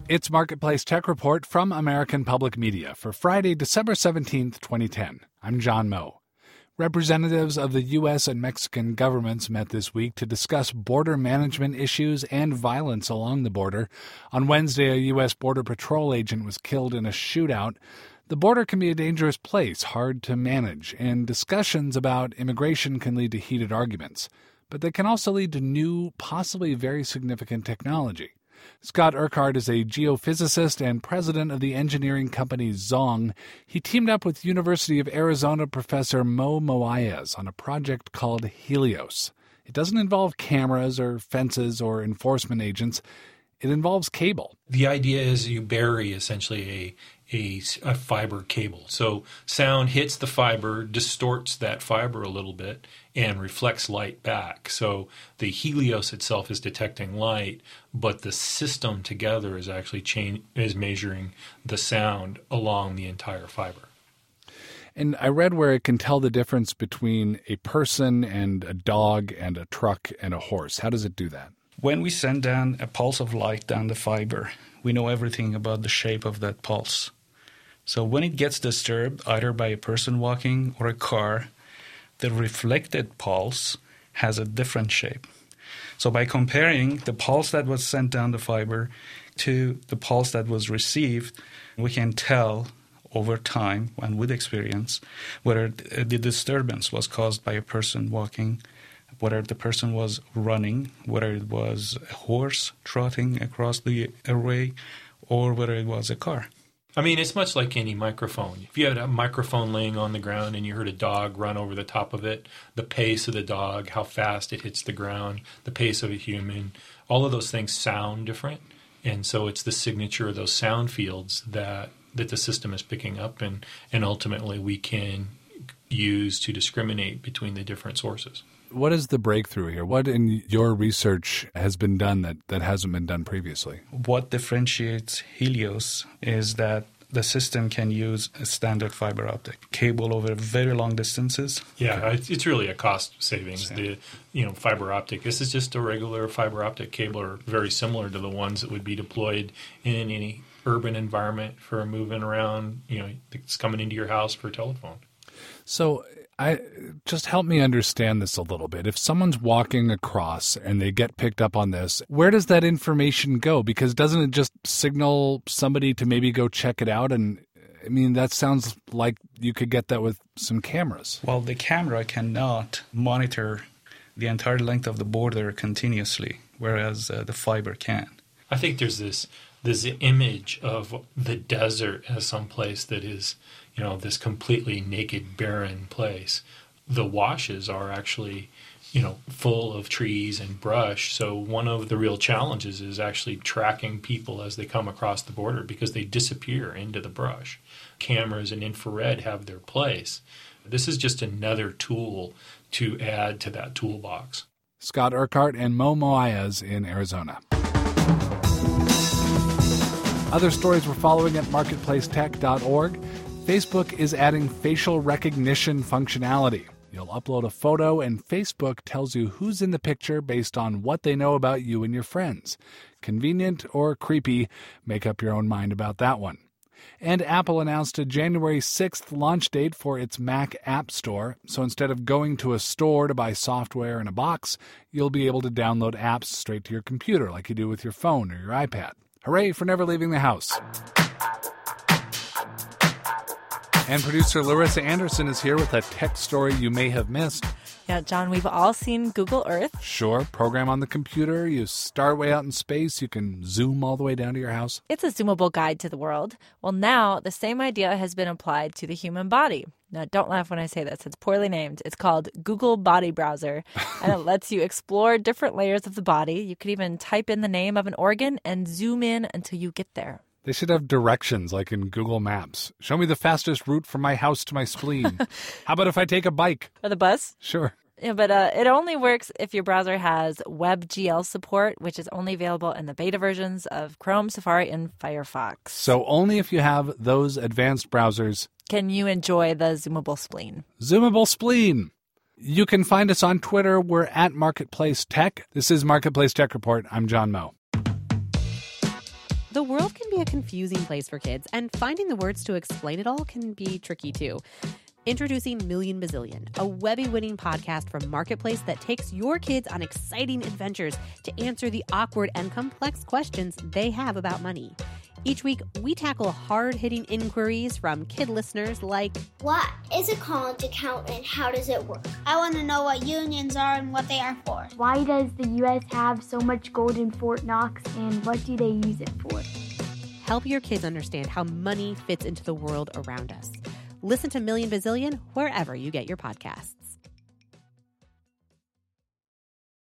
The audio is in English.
It's Marketplace Tech Report from American Public Media for Friday, December 17th, 2010. I'm John Moe. Representatives of the U.S. and Mexican governments met this week to discuss border management issues and violence along the border. On Wednesday, a U.S. Border Patrol agent was killed in a shootout. The border can be a dangerous place, hard to manage, and discussions about immigration can lead to heated arguments. But they can also lead to new, possibly very significant technology. Scott Urquhart is a geophysicist and president of the engineering company Zong. He teamed up with University of Arizona professor Mo Moayez on a project called Helios. It doesn't involve cameras or fences or enforcement agents. It involves cable. The idea is you bury essentially a fiber cable. So sound hits the fiber, distorts that fiber a little bit, and reflects light back. So the Helios itself is detecting light, but the system together is actually is measuring the sound along the entire fiber. And I read where it can tell the difference between a person and a dog and a truck and a horse. How does it do that? When we send down a pulse of light down the fiber, we know everything about the shape of that pulse. So when it gets disturbed, either by a person walking or a car, the reflected pulse has a different shape. So by comparing the pulse that was sent down the fiber to the pulse that was received, we can tell over time and with experience whether the disturbance was caused by a person walking, whether the person was running, whether it was a horse trotting across the array, or whether it was a car. I mean, it's much like any microphone. If you had a microphone laying on the ground and you heard a dog run over the top of it, the pace of the dog, how fast it hits the ground, the pace of a human, all of those things sound different. And so it's the signature of those sound fields that the system is picking up and ultimately we can use to discriminate between the different sources. What is the breakthrough here? What in your research has been done that hasn't been done previously? What differentiates Helios is that the system can use a standard fiber optic cable over very long distances. Yeah, it's really a cost savings. The fiber optic. This is just a regular fiber optic cable, or very similar to the ones that would be deployed in any urban environment for moving around. It's coming into your house for telephone. So just help me understand this a little bit. If someone's walking across and they get picked up on this, where does that information go? Because doesn't it just signal somebody to maybe go check it out? And I mean, that sounds like you could get that with some cameras. Well, the camera cannot monitor the entire length of the border continuously, whereas the fiber can. I think there's this image of the desert as some place that is, this completely naked, barren place. The washes are actually, full of trees and brush. So one of the real challenges is actually tracking people as they come across the border because they disappear into the brush. Cameras and infrared have their place. This is just another tool to add to that toolbox. Scott Urquhart and Mo Moayez in Arizona. Other stories we're following at marketplacetech.org. Facebook is adding facial recognition functionality. You'll upload a photo and Facebook tells you who's in the picture based on what they know about you and your friends. Convenient or creepy? Make up your own mind about that one. And Apple announced a January 6th launch date for its Mac App Store. So instead of going to a store to buy software in a box, you'll be able to download apps straight to your computer like you do with your phone or your iPad. Hooray for never leaving the house. And producer Larissa Anderson is here with a tech story you may have missed. Yeah, John, we've all seen Google Earth. Sure. Program on the computer. You start way out in space. You can zoom all the way down to your house. It's a zoomable guide to the world. Well, now the same idea has been applied to the human body. Now, don't laugh when I say this. It's poorly named. It's called Google Body Browser, and it lets you explore different layers of the body. You could even type in the name of an organ and zoom in until you get there. They should have directions like in Google Maps. Show me the fastest route from my house to my spleen. How about if I take a bike? Or the bus? Sure. Yeah, but it only works if your browser has WebGL support, which is only available in the beta versions of Chrome, Safari, and Firefox. So only if you have those advanced browsers can you enjoy the zoomable spleen. Zoomable spleen. You can find us on Twitter. We're at Marketplace Tech. This is Marketplace Tech Report. I'm John Moe. The world can be a confusing place for kids, and finding the words to explain it all can be tricky too. Introducing Million Bazillion, a Webby-winning podcast from Marketplace that takes your kids on exciting adventures to answer the awkward and complex questions they have about money. Each week, we tackle hard-hitting inquiries from kid listeners like, what is a college account and how does it work? I want to know what unions are and what they are for. Why does the U.S. have so much gold in Fort Knox, and what do they use it for? Help your kids understand how money fits into the world around us. Listen to Million Bazillion wherever you get your podcasts.